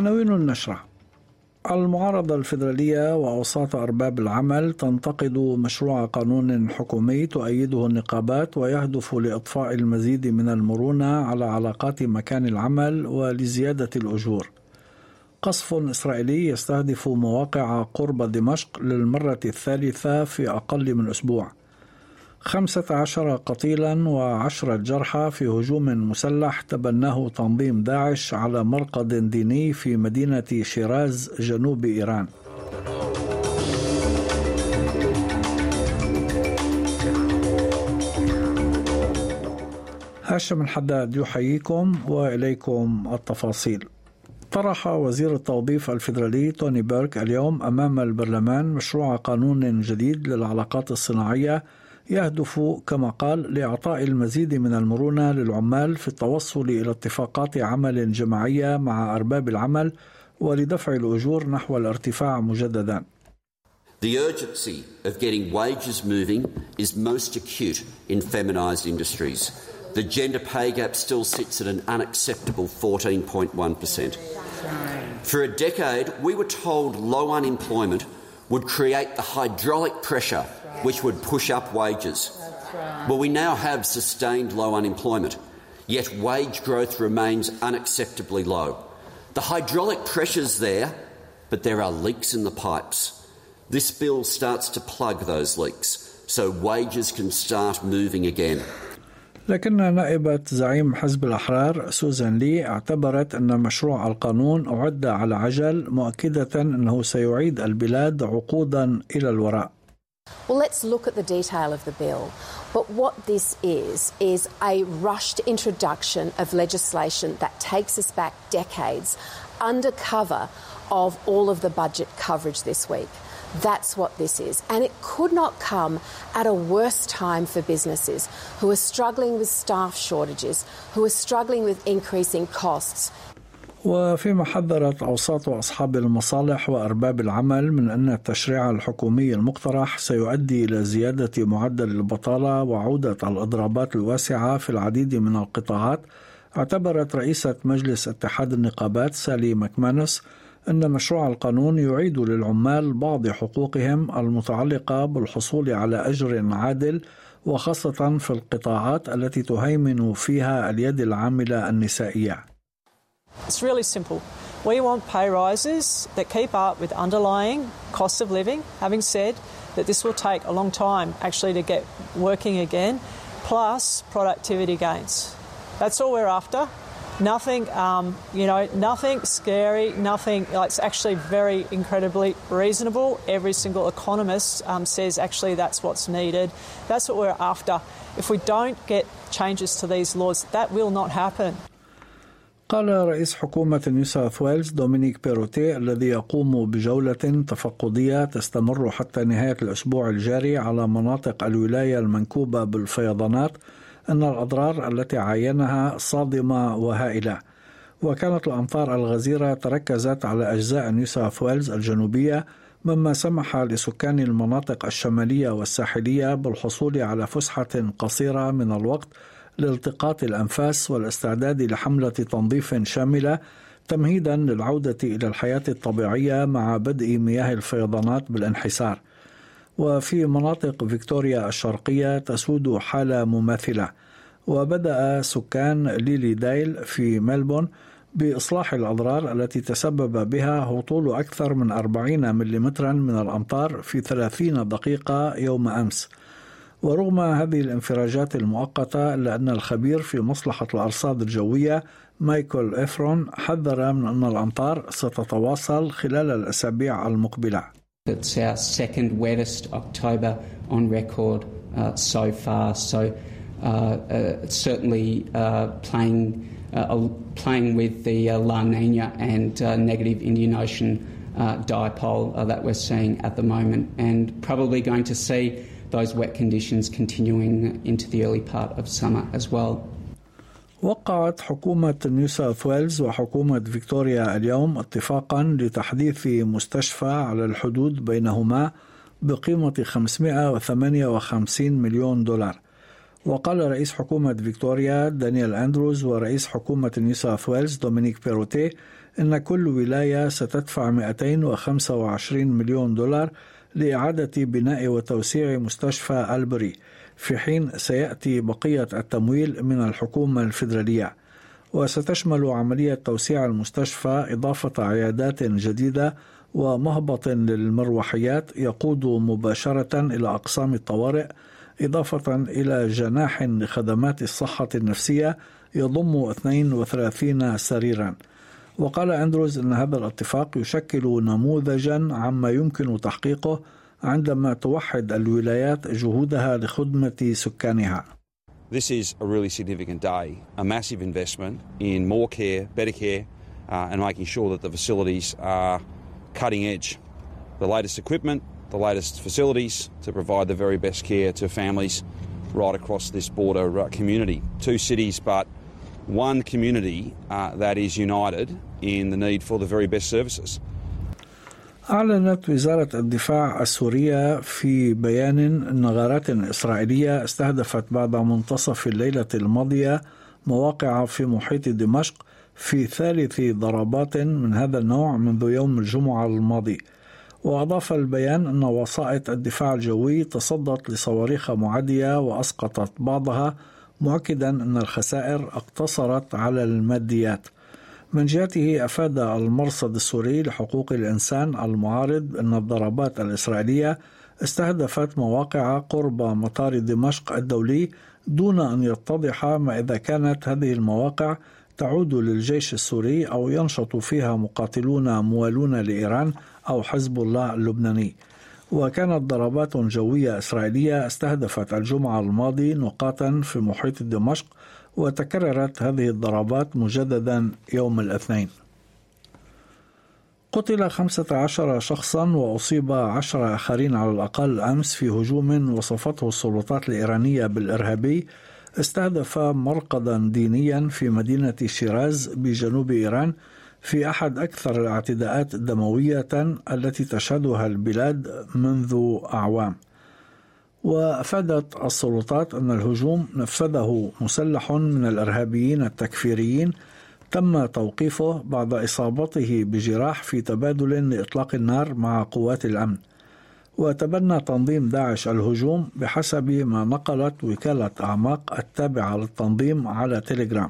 عناوين النشرة. المعارضة الفيدرالية وأوساط أرباب العمل تنتقد مشروع قانون حكومي تؤيده النقابات ويهدف لإضفاء المزيد من المرونة على علاقات مكان العمل ولزيادة الأجور. قصف إسرائيلي يستهدف مواقع قرب دمشق للمرة الثالثة في أقل من أسبوع. 15 قتيلا و10 جرحى في هجوم مسلح تبناه تنظيم داعش على مرقد ديني في مدينة شيراز جنوب إيران. هاشم الحداد يحييكم وإليكم التفاصيل. طرح وزير التوظيف الفيدرالي توني بيرك اليوم أمام البرلمان مشروع قانون جديد للعلاقات الصناعية يهدف كما قال لإعطاء المزيد من المرونة للعمال في التوصل إلى اتفاقات عمل جماعية مع أرباب العمل ولدفع الأجور نحو الارتفاع مجددا. The urgency of getting wages moving is most acute in feminised industries. The gender pay gap still sits at an unacceptable 14.1%. For a decade, we were told low unemployment would create the hydraulic pressure which would push up wages. Well, we now have sustained low unemployment, yet wage growth remains unacceptably low. The hydraulic pressure's there, but there are leaks in the pipes. This bill starts to plug those leaks, so wages can start moving again. لكن نائبة زعيم حزب الأحرار سوزان لي اعتبرت أن مشروع القانون أعد على عجل، مؤكدة أنه سيعيد البلاد عقودا إلى الوراء. Well, let's look at the detail of the bill. But what this is a rushed introduction of legislation that takes us back decades under cover of all of the budget coverage this week. That's what this is. And it could not come at a worse time for businesses who are struggling with staff shortages, who are struggling with increasing costs. وفيما حذرت أوساط أصحاب المصالح وأرباب العمل من أن التشريع الحكومي المقترح سيؤدي إلى زيادة معدل البطالة وعودة الإضرابات الواسعة في العديد من القطاعات، اعتبرت رئيسة مجلس اتحاد النقابات سالي ماكمانس أن مشروع القانون يعيد للعمال بعض حقوقهم المتعلقة بالحصول على أجر عادل، وخاصة في القطاعات التي تهيمن فيها اليد العاملة النسائية. It's really simple. We want pay rises that keep up with underlying cost of living, having said that this will take a long time actually to get working again, plus productivity gains. That's all we're after. Nothing, nothing scary, nothing, it's actually very incredibly reasonable. Every single economist says actually that's what's needed. That's what we're after. If we don't get changes to these laws, that will not happen. قال رئيس حكومة نيو ساوث ويلز دومينيك بيروتي الذي يقوم بجولة تفقدية تستمر حتى نهاية الأسبوع الجاري على مناطق الولاية المنكوبة بالفيضانات أن الأضرار التي عاينها صادمة وهائلة، وكانت الأمطار الغزيرة تركزت على أجزاء نيو ساوث ويلز الجنوبية، مما سمح لسكان المناطق الشمالية والساحلية بالحصول على فسحة قصيرة من الوقت لالتقاط الأنفاس والاستعداد لحملة تنظيف شاملة تمهيدا للعودة إلى الحياة الطبيعية مع بدء مياه الفيضانات بالانحسار. وفي مناطق فيكتوريا الشرقية تسود حالة مماثلة، وبدأ سكان ليلي دايل في ملبون بإصلاح الأضرار التي تسبب بها هطول أكثر من 40 ملم من الأمطار في 30 دقيقة يوم أمس. ورغم هذه الانفراجات المؤقتة إلا أن الخبير في مصلحة الأرصاد الجوية مايكل إفرون حذر من أن الأمطار ستتواصل خلال الأسابيع المقبلة. It's our second wettest October on record so far, so it's certainly playing with the La Nina and negative Indian Ocean dipole that we're seeing at the moment, and probably going to see those wet conditions continuing into the early part of summer as well. وقعت حكومة نيو ساوث ويلز وحكومة فيكتوريا اليوم اتفاقا لتحديث مستشفى على الحدود بينهما بقيمة 558 مليون دولار. وقال رئيس حكومة فيكتوريا دانيال أندروز ورئيس حكومة نيو ساوث ويلز دومينيك بيروتي إن كل ولاية ستدفع $225 مليون لإعادة بناء وتوسيع مستشفى ألبري، في حين سيأتي بقية التمويل من الحكومة الفيدرالية. وستشمل عملية توسيع المستشفى إضافة عيادات جديدة ومهبط للمروحيات يقود مباشرة إلى أقسام الطوارئ، إضافة إلى جناح لخدمات الصحة النفسية يضم 32 سريرا. وقال أندروز أن هذا الاتفاق يشكل نموذجا عما يمكن تحقيقه عندما توحد الولايات جهودها لخدمة سكانها. This is a really significant day, a massive investment in more care, better care, and making sure that the facilities are cutting edge. The latest equipment, the latest facilities to provide the very best care to families right across this border community. Two cities, but one community that is united in the need for the very best services. أعلنت وزارة الدفاع السورية في بيان أن غارات إسرائيلية استهدفت بعد منتصف الليلة الماضية مواقع في محيط دمشق في ثالث ضربات من هذا النوع منذ يوم الجمعة الماضي. وأضاف البيان أن وسائط الدفاع الجوي تصدت لصواريخ معدية وأسقطت بعضها، مؤكدا أن الخسائر اقتصرت على الماديات. من جهته أفاد المرصد السوري لحقوق الإنسان المعارض أن الضربات الإسرائيلية استهدفت مواقع قرب مطار دمشق الدولي دون أن يتضح ما إذا كانت هذه المواقع تعود للجيش السوري أو ينشط فيها مقاتلون موالون لإيران أو حزب الله اللبناني. وكانت ضربات جوية إسرائيلية استهدفت الجمعة الماضي نقاطا في محيط دمشق، وتكررت هذه الضربات مجددا يوم الاثنين. قتل 15 شخصا وأصيب 10 آخرين على الأقل أمس في هجوم وصفته السلطات الإيرانية بالإرهابي استهدف مرقدا دينيا في مدينة شيراز بجنوب إيران، في أحد أكثر الاعتداءات الدموية التي تشهدها البلاد منذ أعوام. وأفادت السلطات أن الهجوم نفذه مسلح من الإرهابيين التكفيريين تم توقيفه بعد إصابته بجراح في تبادل لإطلاق النار مع قوات الأمن. وتبنى تنظيم داعش الهجوم بحسب ما نقلت وكالة أعماق التابعة للتنظيم على تيليجرام.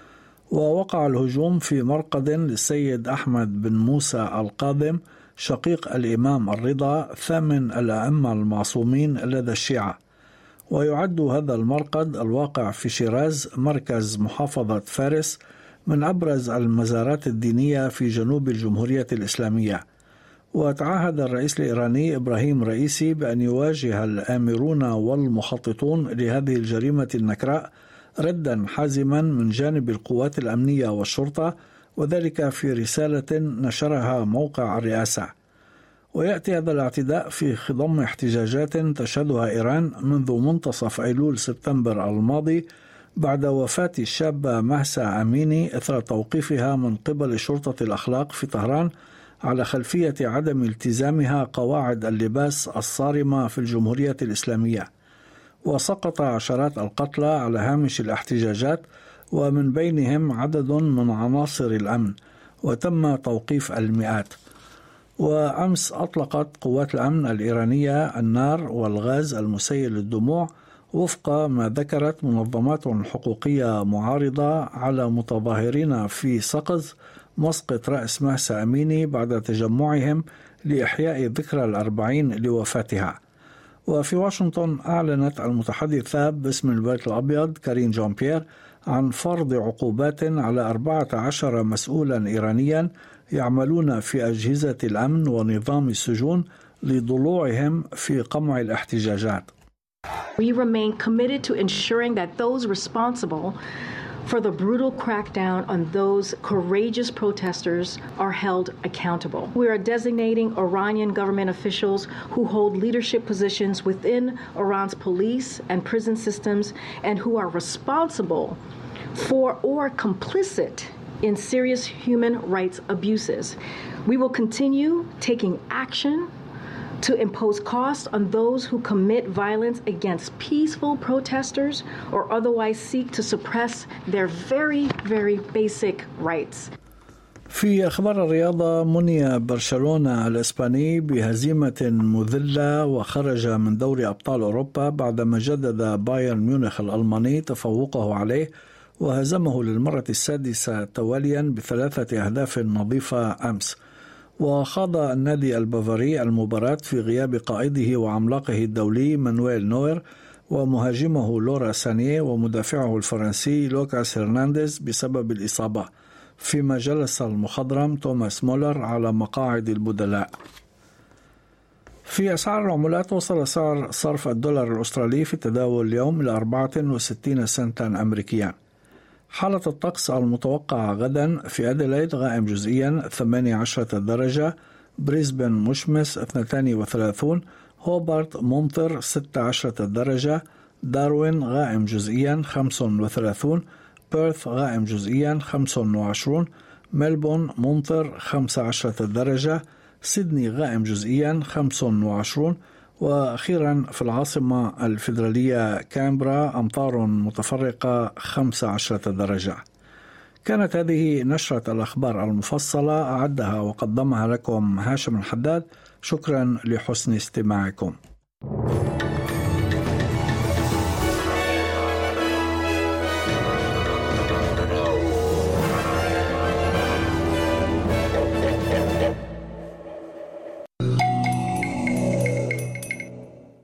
ووقع الهجوم في مرقد للسيد أحمد بن موسى القاضم شقيق الإمام الرضا ثامن الأئمة المعصومين لدى الشيعة. ويعد هذا المرقد الواقع في شيراز مركز محافظة فارس من أبرز المزارات الدينية في جنوب الجمهورية الإسلامية. وتعهد الرئيس الإيراني إبراهيم رئيسي بأن يواجه الآمرون والمخططون لهذه الجريمة النكراء ردا حازما من جانب القوات الأمنية والشرطة، وذلك في رسالة نشرها موقع الرئاسة. ويأتي هذا الاعتداء في خضم احتجاجات تشهدها إيران منذ منتصف أيلول سبتمبر الماضي بعد وفاة الشابة مهسا أميني إثر توقيفها من قبل شرطة الأخلاق في طهران على خلفية عدم التزامها قواعد اللباس الصارمة في الجمهورية الإسلامية. وسقط عشرات القتلى على هامش الاحتجاجات، ومن بينهم عدد من عناصر الأمن، وتم توقيف المئات. وأمس أطلقت قوات الأمن الإيرانية النار والغاز المسيل للدموع وفق ما ذكرت منظمات حقوقية معارضة على متظاهرين في سقز مسقط رأس مهسا أميني بعد تجمعهم لإحياء ذكرى 40 لوفاتها. وفي واشنطن أعلنت المتحدثة باسم البيت الأبيض كارين جون بيير عن فرض عقوبات على 14 مسؤولا إيرانيا يعملون في أجهزة الأمن ونظام السجون لضلوعهم في قمع الاحتجاجات. We remain committed to ensuring that those responsible for the brutal crackdown on those courageous protesters are held accountable. We are designating Iranian government officials who hold leadership positions within Iran's police and prison systems and who are responsible for or complicit in serious human rights abuses. We will continue taking action to impose costs on those who commit violence against peaceful protesters or otherwise seek to suppress their very, very basic rights. في أخبار الرياضة، مني برشلونة الإسباني بهزيمة مذلة وخرج من دوري أبطال أوروبا بعدما جدد بايرن ميونخ الألماني تفوقه عليه وهزمه للمرة السادسة تواليا ب3 أهداف نظيفة أمس. وخاض النادي البافاري المباراة في غياب قائده وعملاقه الدولي مانويل نوير ومهاجمه لورا سانيه ومدافعه الفرنسي لوكاس هرنانديز بسبب الإصابة، فيما جلس المخضرم توماس مولر على مقاعد البدلاء. في أسعار العملات، وصل سعر صرف الدولار الأسترالي في التداول اليوم إلى 64 سنتا أمريكيا. حالة الطقس المتوقعة غدا: في أديلايد غائم جزئيا 18 درجة، بريسبن مشمس 32، هوبارت ممطر 16 درجة، داروين غائم جزئيا 35، بيرث غائم جزئيا 25، ملبون ممطر 15 درجة، سيدني غائم جزئيا 25، وأخيرا في العاصمة الفيدرالية كامبرا أمطار متفرقة 15 درجة. كانت هذه نشرة الأخبار المفصلة، أعدها وقدمها لكم هاشم الحداد. شكرا لحسن استماعكم.